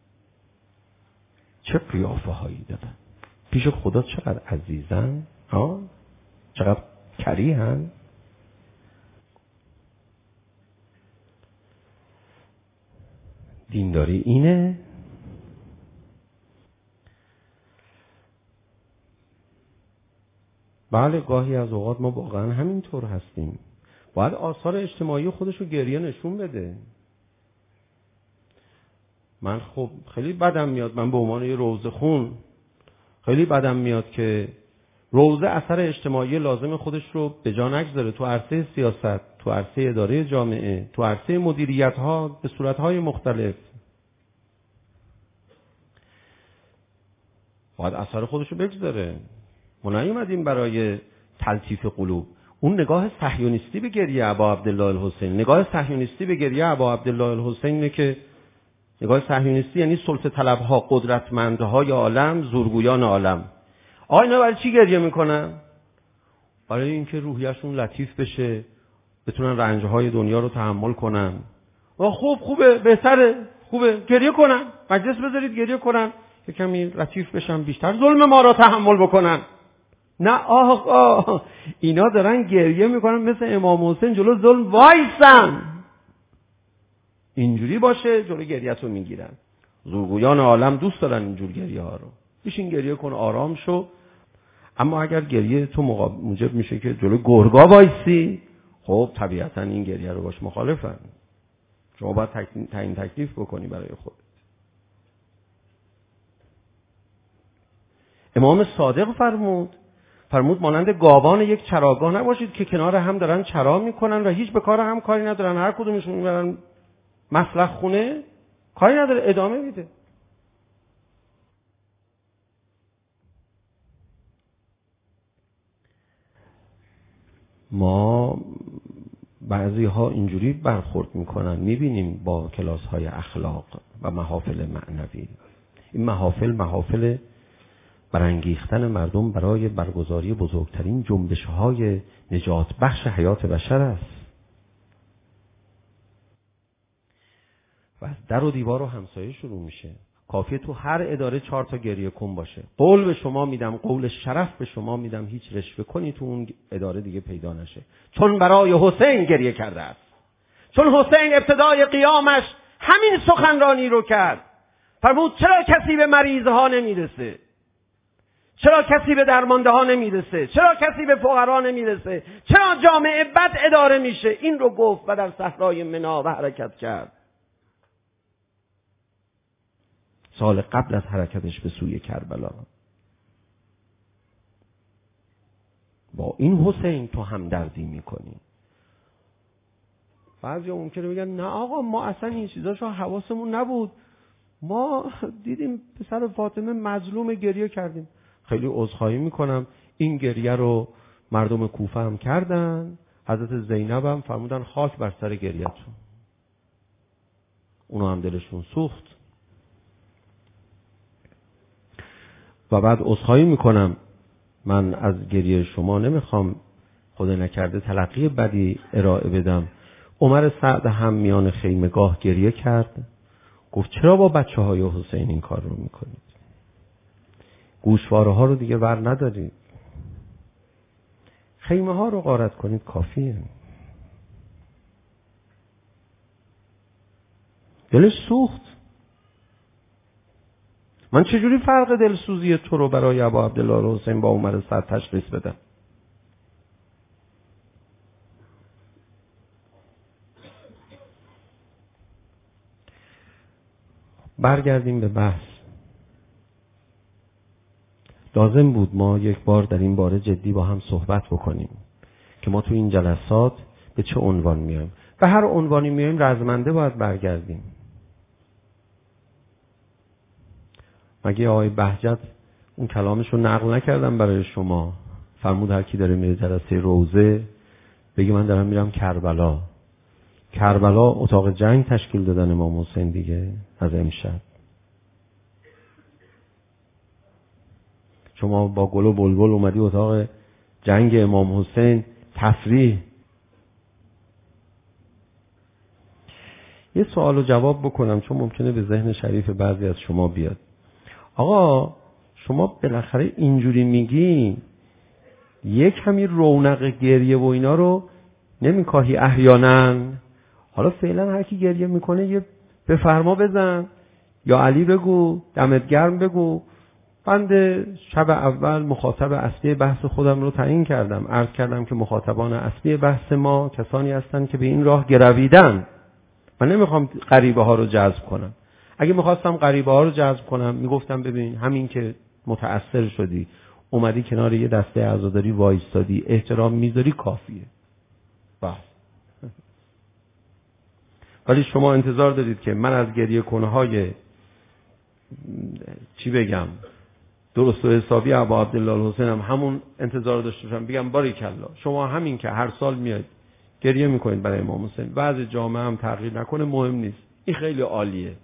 چه قیافه هایی دارن پیش خدا، چقدر عزیزن، ها چقدر کریهن. دینداری اینه؟ بله گاهی از اوقات ما واقعا همینطور هستیم. باید آثار اجتماعی خودش رو گریه نشون بده. من خب خیلی بدم میاد من به عنوان یه روزه خون خیلی بدم میاد که روزه اثر اجتماعی لازم خودش رو به جا نگذاره تو عرصه سیاست، تو عرصه اداره جامعه، تو عرصه مدیریت ها به صورت های مختلف. باید اثر خودش رو بگذاره. ما نیومدیم برای تلطیف قلوب. اون نگاه صهیونیستی به گریه ابا عبدالله الحسین، نگاه صهیونیستی به گریه ابا عبدالله الحسین اینه که نگاه صهیونیستی یعنی سلطه طلبها، قدرتمندهای عالم، زورگویان عالم. آقا اینا برای چی گریه میکنن؟ برای اینکه روحیشون لطیف بشه، بتونن رنجهای دنیا رو تحمل کنن. آقا خوب خوبه، بهتره، خوبه، گریه کنن، مجلس بذارید گریه کنن، یه کمی لطیف بشن، بیشتر ظلم ما رو تحمل بکنن. نه آقا، اینا دارن گریه میکنن مثل امام حسین جلو ظلم وایسن. اینجوری باشه جلو گریه‌تو میگیرن. زورگویان عالم دوست دارن اینجور گریه ها رو. بشین گریه کن، آرام شو. اما اگر گریه تو موجب میشه که جلو گرگا وایسی، خب طبیعتا این گریه رو باش مخالفن. شما باید تعیین تکلیف بکنی برای خود. امام صادق فرمود فرمود مانند گاوان یک چراگاه نباشید که کنار هم دارن چرا میکنن و هیچ به کار هم کاری ندارن، هر کدومشون میبرن مسلخ خونه، کاری نداره، ادامه میده. ما بعضی ها اینجوری برخورد میکنن، میبینیم با کلاس های اخلاق و محافل معنوی. این محافل محافل برانگیختن مردم برای برگزاری بزرگترین جنبش های نجات بخش حیات بشر است و از در و دیوار و همسایه شروع میشه. کافیه تو هر اداره چهار تا گریه کن باشه. قول به شما میدم، قول شرف به شما میدم، هیچ رشوه کنی تو اون اداره دیگه پیدا نشه. چون برای حسین گریه کرده است. چون حسین ابتدای قیامش همین سخنرانی رو کرد. فرمود چرا کسی به مریض ها نمیرسه؟ چرا کسی به درمانده ها نمیرسه؟ چرا کسی به فقرا نمیرسه؟ چرا جامعه بد اداره میشه؟ این رو گفت و در صحرای مناوه حرکت کرد. سال قبل از حرکتش به سوی کربلا. با این حسین تو همدردی میکنی. بعضیا ممکنه بگن نه آقا ما اصلا این چیزاشو حواسمون نبود، ما دیدیم پسر فاطمه مظلوم گریه کردیم. خیلی عذرخواهی میکنم، این گریه رو مردم کوفه هم کردن، حضرت زینب هم فرمودن خاک بر سر گریه‌تون. اونو هم دلشون سوخت. و بعد عذرخواهی میکنم، من از گریه شما نمیخوام خدا نکرده تلقی بدی ارائه بدم. عمر سعد هم میان خیمگاه گریه کرد، گفت چرا با بچه های حسین این کار رو میکنید؟ گوشواره ها رو دیگه ور ندارید، خیمه ها رو غارت کنید کافیه. دلش سوخت. من چجوری فرق دلسوزی تو رو برای ابا عبدالله حسین با عمر سعد تشخیص بدم؟ برگردیم به بحث. لازم بود ما یک بار در این باره جدی با هم صحبت بکنیم که ما تو این جلسات به چه عنوان میایم. به هر عنوانی میایم رزمنده باید برگردیم. مگه آقای بهجت اون کلامش رو نقل نکردم برای شما؟ فرمود هر کی داره میره جلسه روزه بگه من دارم میرم کربلا. کربلا اتاق جنگ تشکیل دادن امام حسین دیگه از امشب. شما با گل و بلبل اومدی اتاق جنگ امام حسین تفریح. یه سوال رو جواب بکنم چون ممکنه به ذهن شریف بعضی از شما بیاد. آقا شما بالاخره اینجوری میگی، یک کمی رونق گریه و اینا رو نمیکاهی احیانا؟ حالا فعلا هر کی گریه میکنه یه بفرما بزن، یا علی بگو، دمت گرم بگو. بند شب اول مخاطب اصلی بحث خودم رو تعیین کردم. عرض کردم که مخاطبان اصلی بحث ما کسانی هستند که به این راه گرویدن. من نمیخوام غریبه ها رو جذب کنم. اگه میخواستم غریبه ها رو جذب کنم میگفتم ببین همین که متأثر شدی، اومدی کنار یه دسته عزاداری وایستادی، احترام میذاری، کافیه. بس. ولی شما انتظار دارید که من از گریه کنهای چی بگم درست و حسابی ابا عبدالله الحسین هم همون انتظار داشته باشم بگم باریکلا شما همین که هر سال میاد گریه میکنید برای امام حسین، وضع جامعه هم تغییر نکنه مهم نیست، این خیلی عالیه.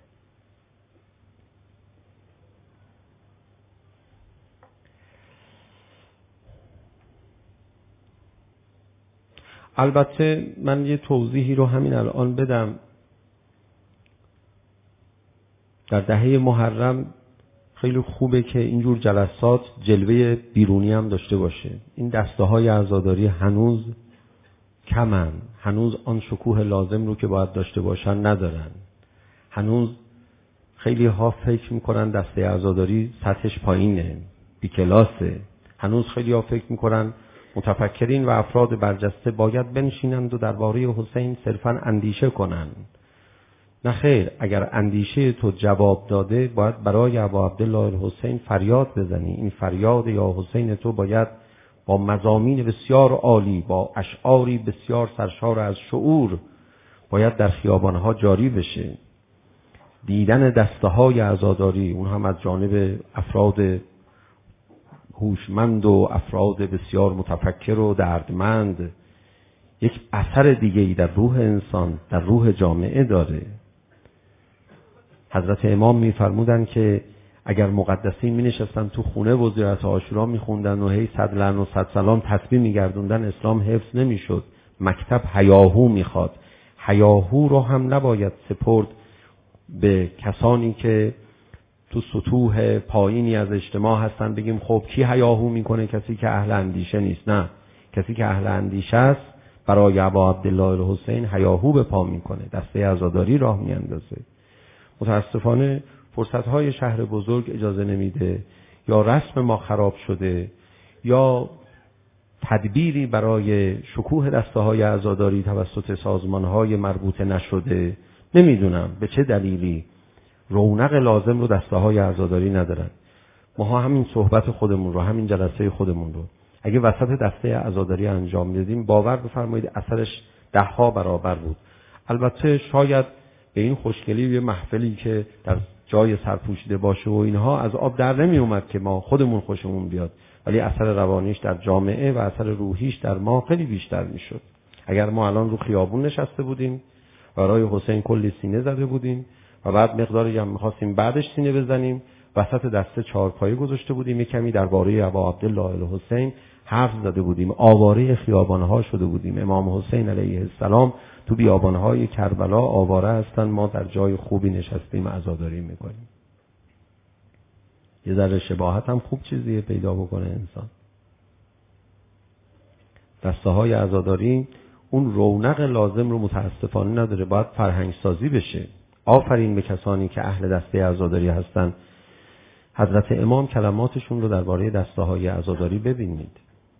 البته من یه توضیحی رو همین الان بدم. در دهه محرم خیلی خوبه که اینجور جلسات جلوه بیرونی هم داشته باشه. این دسته های عزاداری هنوز کمن، هنوز آن شکوه لازم رو که باید داشته باشن ندارن. هنوز خیلی ها فکر میکنن دسته عزاداری سطحش پایینه، بی کلاسه. هنوز خیلی ها فکر میکنن متفکرین و افراد برجسته باید بنشینند و درباره حسین صرفاً اندیشه کنند. نه خیر، اگر اندیشه تو جواب داده باید برای ابا عبدالله الحسین فریاد بزنی. این فریاد یا حسین تو باید با مضامین بسیار عالی، با اشعاری بسیار سرشار از شعور باید در خیابانها جاری بشه. دیدن دسته های عزاداری، اون هم از جانب افراد هوشمند و افراد بسیار متفکر و دردمند، یک اثر دیگه‌ای در روح انسان، در روح جامعه داره. حضرت امام می‌فرمودن که اگر مقدسین می‌نشستن تو خونه و زیارت عاشورا می‌خوندن و هی صد لعن و صد سلام تسبیح می‌گردوندن، اسلام حفظ نمی‌شد. مکتب هیاهو می‌خواد. هیاهو رو هم نباید سپرد به کسانی که تو سطوح پایینی از اجتماع هستن بگیم خب کی هیاهو میکنه؟ کسی که اهل اندیشه نیست. نه، کسی که اهل اندیشه است برای ابا عبدالله الحسین هیاهو به پا میکنه، دسته عزاداری راه میاندازه. متاسفانه فرصتهای شهر بزرگ اجازه نمیده، یا رسم ما خراب شده، یا تدبیری برای شکوه دسته های عزاداری توسط سازمان های مربوطه نشده. نمیدونم به چه دلیلی رونق لازم رو دسته های عزاداری ندارن. ما همین صحبت خودمون رو، همین جلسه خودمون رو اگه وسط دسته عزاداری انجام میدیم، باور بفرمایید اثرش ده ها برابر بود. البته شاید به این خوشگلی یه محفلی که در جای سرپوشیده باشه و اینها از آب در نمی اومد که ما خودمون خوشمون بیاد، ولی اثر روانیش در جامعه و اثر روحیش در ما خیلی بیشتر میشد. اگر ما الان رو خیابون نشسته بودیم برای حسین کلی سینه زده بودیم و بعد مقداری هم می‌خواستیم بعدش سینه بزنیم، وسط دسته چهارپایه گذاشته بودیم، یک کمی درباره ابا عبدالله الحسین حرف زده بودیم، آواره خیابان‌ها شده بودیم. امام حسین علیه السلام تو بیابان‌های کربلا آواره هستن، ما در جای خوبی نشستیم عزاداری می‌کنیم. یه ذره شباهت هم خوب چیزیه پیدا بکنه انسان. دسته‌های عزاداری اون رونق لازم رو متاسفانه نداره، باید فرهنگ سازی بشه. آفرین به کسانی که اهل دسته عزاداری هستن. حضرت امام کلماتشون رو درباره دسته های عزاداری ببینید.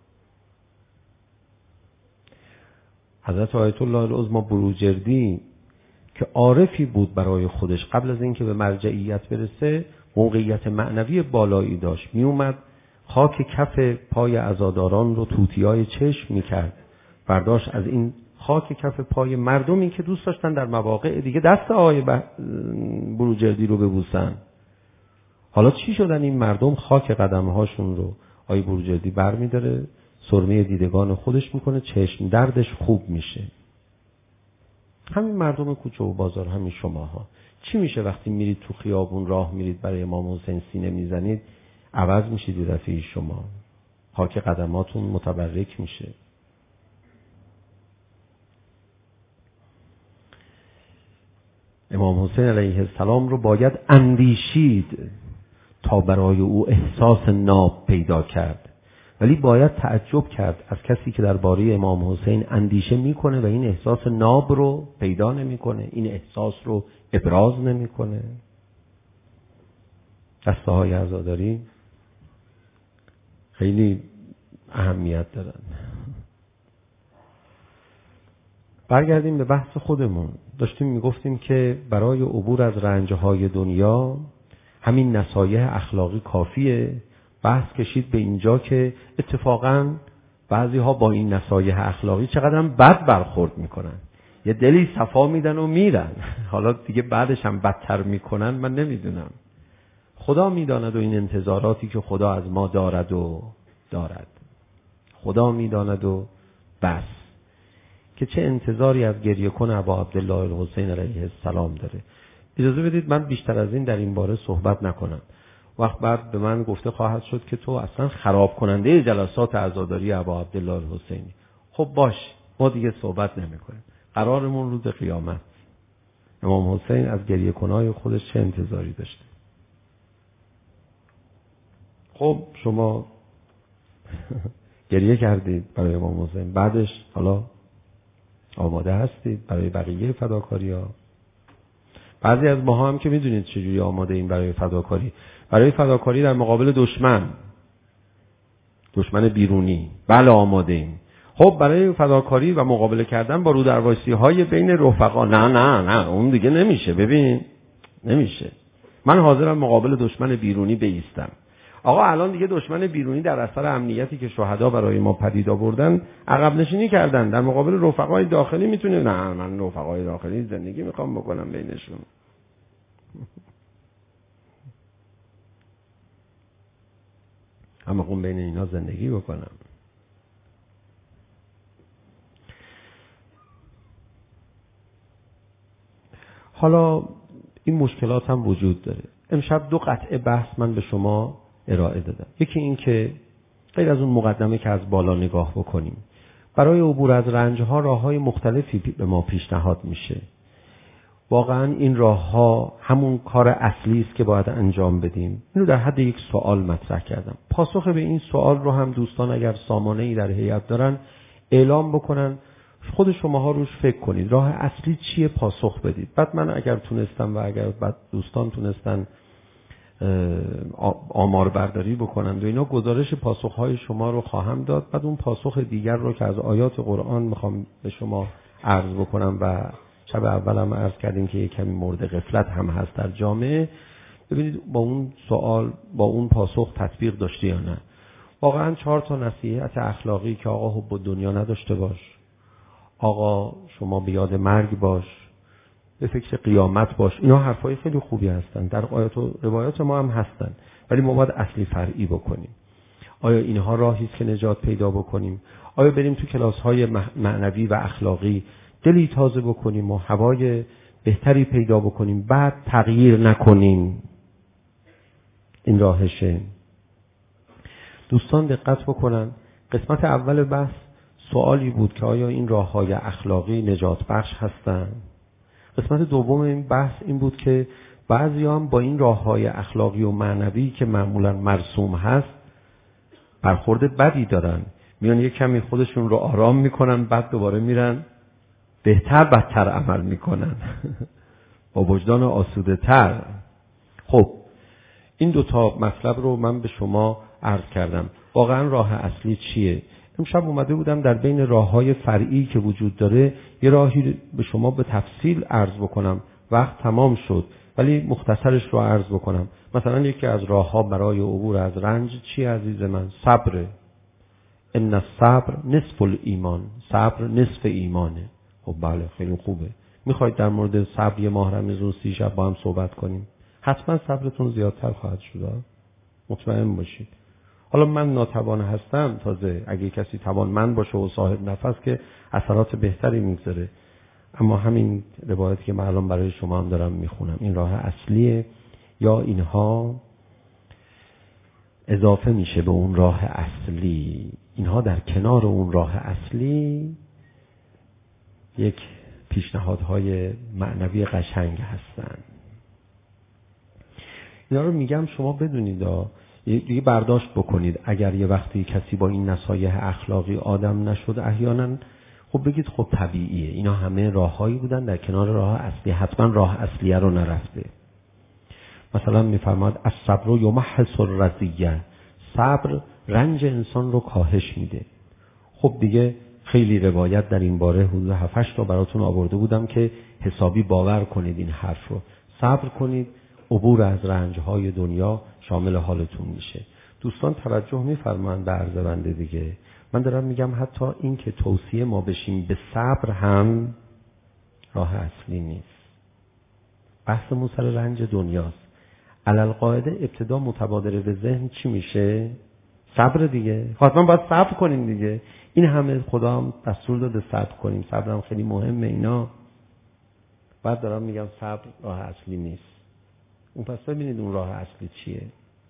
حضرت آیت الله العظمی بروجردی که عارفی بود برای خودش، قبل از اینکه به مرجعیت برسه موقعیت معنوی بالایی داشت، می اومد خاک کف پای عزاداران رو توتیای چشم می کرد، برداشت از این خاک کف پای مردمی که دوست داشتن در مواقع دیگه دست آقای بروجردی رو ببوسن. حالا چی شدن این مردم؟ خاک قدمهاشون رو آقای بروجردی بر می داره، سرمه دیدگان خودش میکنه، چشم دردش خوب میشه. همین مردم کوچه و بازار، همین شماها، چی میشه وقتی میرید تو خیابون راه میرید برای امام حسین سینه میزنید؟ عوض میشید رفیق شما، خاک قدماتون متبرک میشه. امام حسین علیه السلام رو باید اندیشید تا برای او احساس ناب پیدا کرد، ولی باید تعجب کرد از کسی که درباره امام حسین اندیشه میکنه و این احساس ناب رو پیدا نمیکنه، این احساس رو ابراز نمیکنه. دسته های عزاداری خیلی اهمیت دارن. برگردیم به بحث خودمون. داشتیم میگفتیم که برای عبور از رنجهای دنیا همین نصایح اخلاقی کافیه. بحث کشید به اینجا که اتفاقاً بعضی ها با این نصایح اخلاقی چقدر هم بد برخورد میکنن، یه دلی صفا میدن و میرن، حالا دیگه بعدش هم بدتر میکنن. من نمیدونم، خدا میداند و این انتظاراتی که خدا از ما دارد و دارد خدا میداند و بس، که چه انتظاری از گریه کن ابا عبدالله الحسین علیه السلام داره. اجازه بدید من بیشتر از این در این باره صحبت نکنم. وقت بعد به من گفته خواهد شد که تو اصلا خراب کننده جلسات عزاداری ابا عبدالله الحسینی. خب باش، ما دیگه صحبت نمی‌کنیم. قرارمون روز قیامت. امام حسین از گریه کنای خودش چه انتظاری داشته؟ خب شما گریه کردید برای امام حسین، بعدش حالا آماده هستید برای بقیه فداکاری‌ها. بعضی از ماها هم که میدونید چجوری آماده این برای فداکاری، برای فداکاری در مقابل دشمن دشمن بیرونی، بله آماده ایم. خب برای فداکاری و مقابله کردن با رودرواسی های بین رفقا، نه نه نه اون دیگه نمیشه. ببین نمیشه، من حاضرم مقابل دشمن بیرونی بایستم. آقا الان دیگه دشمن بیرونی در اثر امنیتی که شهدا برای ما پدید آوردن عقب نشینی کردن، در مقابل رفقای داخلی میتونه، نه من رفقای داخلی زندگی میخوام بکنم بینشون. اما خون بین اینا زندگی بکنم. حالا این مشکلات هم وجود داره. امشب دو قطعه بحث من به شما ارائه دادم. یکی این که غیر از اون مقدمه که از بالا نگاه بکنیم، برای عبور از رنجها راههای مختلفی به ما پیشنهاد میشه. واقعا این راهها همون کار اصلی است که باید انجام بدیم. اینو در حد یک سوال مطرح کردم. پاسخ به این سوال رو هم دوستان اگر سامانه‌ای در هیئت دارن اعلام بکنن، خود شماها روش فکر کنید راه اصلی چیه، پاسخ بدید. بعد من اگر تونستم و اگر بعد دوستان تونستن آمار برداری بکنند و اینا، گزارش پاسخهای شما رو خواهم داد. بعد اون پاسخ دیگر رو که از آیات قرآن میخوام به شما عرض بکنم و شب اولم عرض کردیم که یک کمی مورد غفلت هم هست در جامعه، ببینید با اون سوال با اون پاسخ تطبیق داشته یا نه. واقعا چهار تا نصیحت اخلاقی که آقا حب دنیا نداشته باش، آقا شما به یاد مرگ باش، به فکر قیامت باش، اینا حرفای خیلی خوبی هستن، در آیات و روایات ما هم هستن، ولی ما باید اصلی فرعی بکنیم. آیا اینها راهی است که نجات پیدا بکنیم؟ آیا بریم تو کلاس‌های معنوی و اخلاقی دلی تازه بکنیم و هوای بهتری پیدا بکنیم، بعد تغییر نکنیم؟ این راهشه. دوستان دقت بکنن، قسمت اول بحث سوالی بود که آیا این راه‌های اخلاقی نجات بخش هستند؟ قسمت دوم این بحث این بود که بعضی هم با این راه‌های اخلاقی و معنوی که معمولاً مرسوم هست برخورد بدی دارن، میان یک کمی خودشون رو آرام میکنن، بعد دوباره میرن بهتر بدتر عمل میکنن با وجدان آسوده تر. خب این دوتا مطلب رو من به شما عرض کردم. واقعا راه اصلی چیه؟ امشب اومده بودم در بین راه‌های فرعی که وجود داره یه راهی به شما به تفصیل عرض بکنم. وقت تمام شد ولی مختصرش رو عرض بکنم. مثلا یکی از راه‌ها برای عبور از رنج چی عزیز من؟ صبر. ان الصبر نصف الایمان، صبر نصف ایمانه. خب بله خیلی خوبه. میخواید در مورد صبر یه ماه رمضان سی شب با هم صحبت کنیم؟ حتما صبرتون زیادتر خواهد شد، مطمئن باشید. حالا من ناتوان هستم، تازه اگه کسی توانمند باشه و صاحب نفس که اثرات بهتری میگذاره. اما همین روایتی که من الان برای شما هم دارم میخونم این راه اصلیه یا اینها اضافه میشه به اون راه اصلی؟ اینها در کنار اون راه اصلی یک پیشنهادهای معنوی قشنگ هستن. اینا رو میگم شما بدونید، دیگه برداشت بکنید. اگر یه وقتی کسی با این نصایح اخلاقی آدم نشد احیانا خب بگید خب طبیعیه، اینا همه راههایی بودن در کنار راه اصلی، حتما راه اصلیه رو نرفته. مثلا میفرماد الصبر یمحص الرضیه، صبر رنج انسان رو کاهش میده. خب دیگه خیلی روایت در این باره حدود هفت هشت تا براتون آورده بودم که حسابی باور کنید این حرف رو. صبر کنید، عبور از رنج‌های دنیا شامل حالتون میشه. دوستان توجه می‌فرمایند به عرض بنده دیگه. من دارم میگم حتی این که توصیه ما بشیم به صبر هم راه اصلی نیست. بحثمون سر رنج دنیاست. علالقاعده ابتدا متبادر به ذهن چی میشه؟ صبر دیگه. حتما باید صبر کنیم دیگه. این همه خدا هم دستور داده صبر کنیم. صبر هم خیلی مهمه اینا. بعد دارم میگم صبر راه اصلی نیست. اون پس ببینید اون راه اصلی چیه.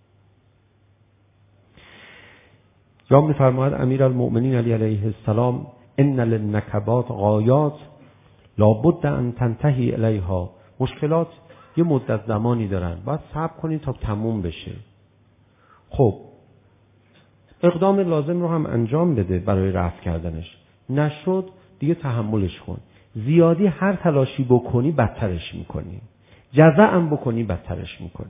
یا میفرماید امیرالمؤمنین علی علیه السلام ان للنکبات غایات لابد ان تنتهی الیها. مشکلات یه مدت زمانی دارن، باید صبر کنید تا تموم بشه. خب اقدام لازم رو هم انجام بده برای رفع کردنش. نشد دیگه تحملش کن. زیادی هر تلاشی بکنی بدترش میکنی. جزع هم بکنی بدترش میکنی.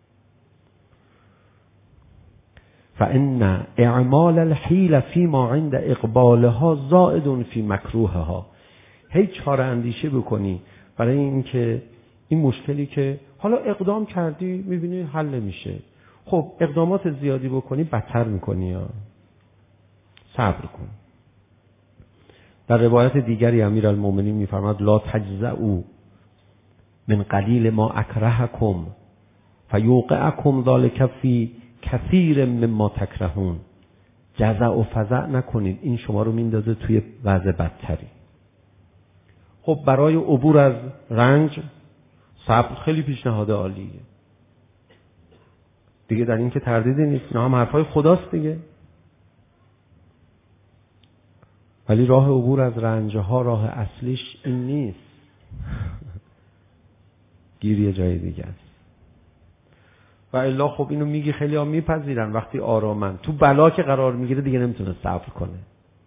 فإن اعمال الحیل فيما عند اقبالها زائد فی مکروهها. هی چاره اندیشه بکنی برای اینکه این مشکلی که حالا اقدام کردی میبینی حل نمیشه. خب اقدامات زیادی بکنی بدتر میکنی. یا صبر کن. در روایت دیگری امیرالمؤمنین میفرماد لا تجزعوا من قلیل ما اکرهکم فیوقعکم ذلک فی کثیر مما تکرهون. جزع و فزع نکنید، این شما رو میندازه توی وضع بدتری. خب برای عبور از رنج صبر خیلی پیشنهاد عالیه دیگه، در این که تردیدی نیست. نه هم حرفای خداست دیگه. ولی راه عبور از رنجها راه اصلیش این نیست. گیر یه جای دیگه است. و الا خب اینو میگی خیلی ها میپذیرن. وقتی آرامن تو بلا که قرار میگیره دیگه نمیتونه صبر کنه.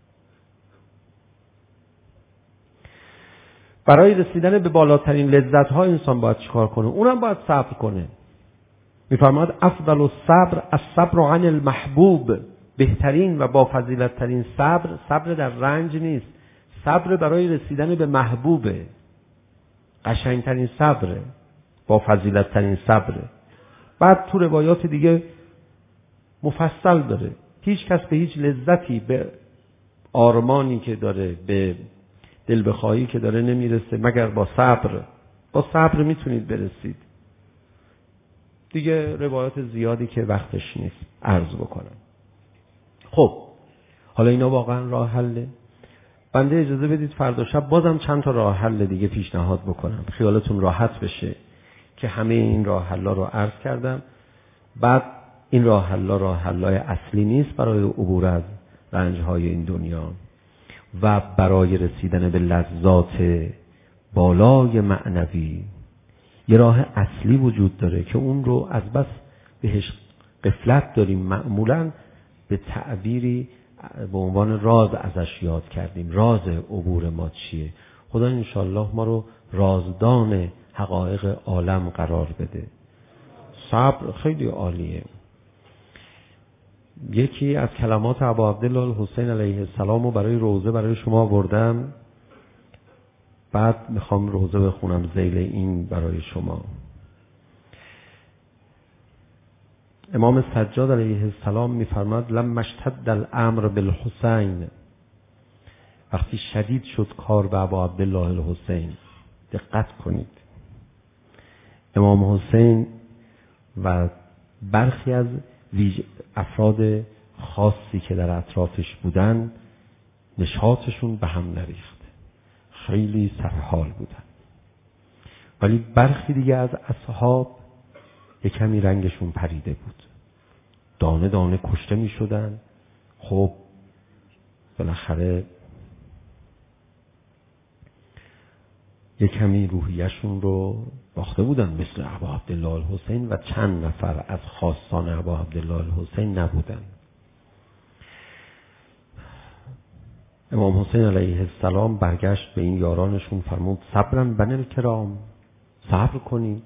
برای رسیدن به بالاترین لذت ها انسان باید چیکار کنه؟ اونم باید صبر کنه. میفرماد افضل الصبر الصبر عن المحبوب. بهترین و با فضیلت ترین صبر صبر در رنج نیست، صبر برای رسیدن به محبوبه. قشنگترین صبره، با فضیلت ترین صبره. بعد تو روایات دیگه مفصل داره. هیچ کس به هیچ لذتی، به آرمانی که داره، به دل بخواهی که داره نمیرسه مگر با صبر. با صبر میتونید برسید. دیگه روایات زیادی که وقتش نیست عرض بکنم. خب حالا اینا واقعا راه حله؟ بنده اجازه بدید فردا شب بازم چند تا راه حل دیگه پیشنهاد بکنم، خیالتون راحت بشه که همه این راه حلا رو عرض کردم. بعد این راه حلا راه حلای اصلی نیست برای عبور از رنج‌های این دنیا و برای رسیدن به لذات بالای معنوی. یه راه اصلی وجود داره که اون رو از بس بهش غفلت داریم، معمولاً به تعبیری به عنوان راز ازش یاد کردیم. راز عبور ما چیه؟ خدا انشالله ما رو رازدان حقایق عالم قرار بده. صبر خیلی عالیه. یکی از کلمات ابا عبدالله الحسین علیه السلام رو برای روزه برای شما آوردم، بعد میخوام روزه بخونم ذیل این برای شما. امام سجاد علیه السلام میفرماد لما اشتد الامر بالحسین. وقتی شدید شد کار به ابا عبدالله الحسین، دقت کنید، امام حسین و برخی از افراد خاصی که در اطرافش بودن نشاطشون به هم نریخت، خیلی سرحال بودن. ولی برخی دیگه از اصحاب یک کمی رنگشون پریده بود، دانه دانه کشته می شدن. خب بالاخره یک کمی روحیشون رو باخته بودن، مثل ابا عبدالله الحسین و چند نفر از خاصان ابا عبدالله الحسین نبودن. امام حسین علیه السلام برگشت به این یارانشون فرمود صبرن بنی الکرام، صبر کنید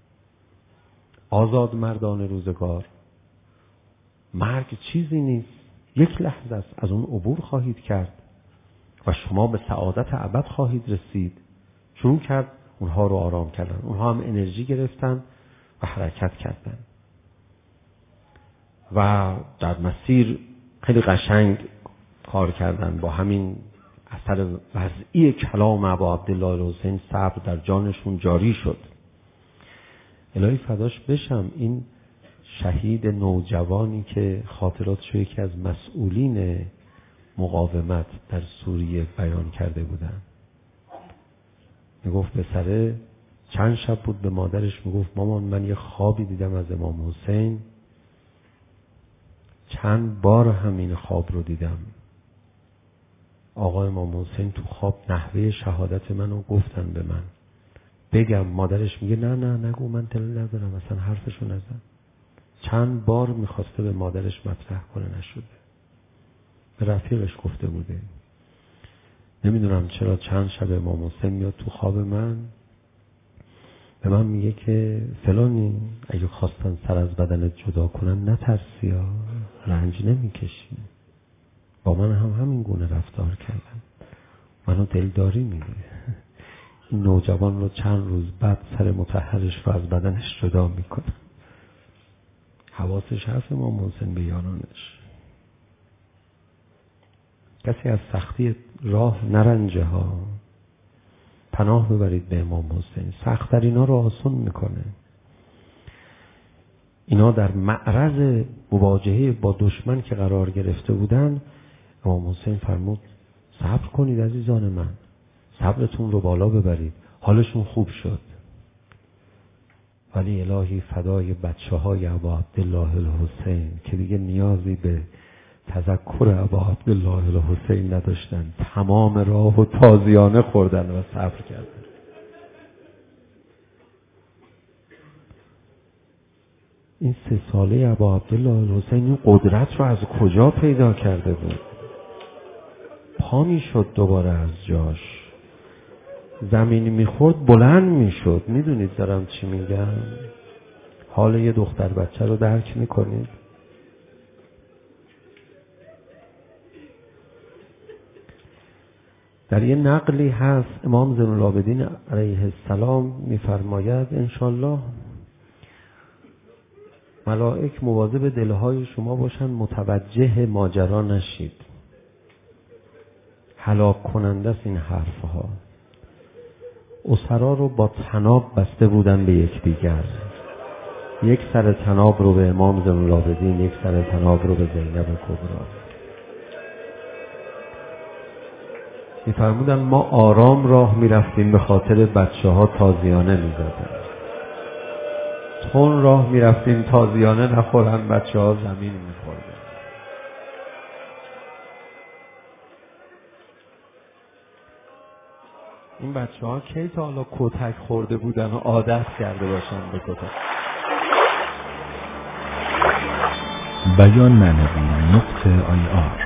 آزاد مردان روزگار، مرگ چیزی نیست، یک لحظه است، از اون عبور خواهید کرد و شما به سعادت ابد خواهید رسید. شروع کرد اونها رو آرام کردن. اونها هم انرژی گرفتن و حرکت کردن و در مسیر خیلی قشنگ کار کردن. با همین اثر وضعی کلام ابا عبدالله الحسین صبر در جانشون جاری شد. الهی فداش بشم این شهید نوجوانی که خاطراتشو یکی از مسئولین مقاومت در سوریه بیان کرده بودن، میگفت پسره چند شب بود به مادرش میگفت مامان من یه خوابی دیدم از امام حسین، چند بار همین خواب رو دیدم. آقا امام حسین تو خواب نحوه شهادت منو گفتن به من بگم. مادرش میگه نه نه نگو، من دل ندارم، اصلا حرفشو نزن. چند بار میخواسته به مادرش مطرح کنه نشده. به رفیقش گفته بوده نمیدونم چرا چند شب امام حسین میاد تو خواب من به من میگه که فلانی اگه خواستن سر از بدنت جدا کنن نترسی ها، رنج نمیکشی. با من هم همین گونه رفتار کردن، منو دلداری میگه. این نوجوان رو چند روز بعد سر مطهرش رو از بدنش جدا میکنه. حواسش هست امام حسین به یارانش. کسی از سختی راه نرنجه ها، پناه ببرید به امام حسین. سخت در اینا رو آسان میکنه. اینا در معرض مواجهه با دشمن که قرار گرفته بودن، امام حسین فرمود صبر کنید عزیزان من، صبرتون رو بالا ببرید. حالشون خوب شد. ولی الهی فدای بچه های ابا عبدالله الحسین که دیگه نیازی به تذکر ابا عبدالله الحسین نداشتن، تمام راه و تازیانه خوردن و صبر کردن. این سه ساله ابا عبدالله الحسین این قدرت رو از کجا پیدا کرده بود؟ پا می شد دوباره از جاش، زمینی میخورد بلند میشد. میدونید دارم چی میگم؟ حال یه دختر بچه رو درک میکنید؟ در یه نقلی هست امام زین العابدین علیه السلام میفرماید انشالله ملائک مواظب دلهای شما باشن متوجه ماجرا نشید. هلاک کننده است این حرفها. اسرا رو با طناب بسته بودن به یکدیگر. یک سر طناب رو به امام زین العابدین، یک سر طناب رو به زینب کبرا. میفرمودن ما آرام راه میرفتیم به خاطر بچه ها تازیانه میزدن. تون راه میرفتیم تازیانه نخورن، بچه ها زمین میخوردن. این بچه ها کی تا حالا کتک خورده بودن و عادت کرده باشن به کتک؟ بیان معنوی نقطه آی آر